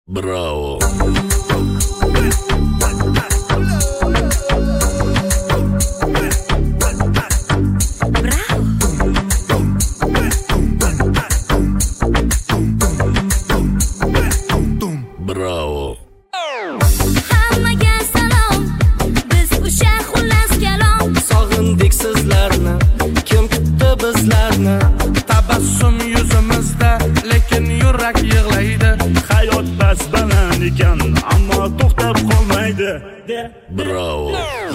Bravo. Bravo. Hammaga salom, biz o'sha xullas kalom. Sog'indik sizlarni, kim kutdi bizlarni? Tabassum yuzimizda, lekin yurak yig'laydi. Hayot bas baland ekan, ammo to'xtab qolmaydi. Bravo.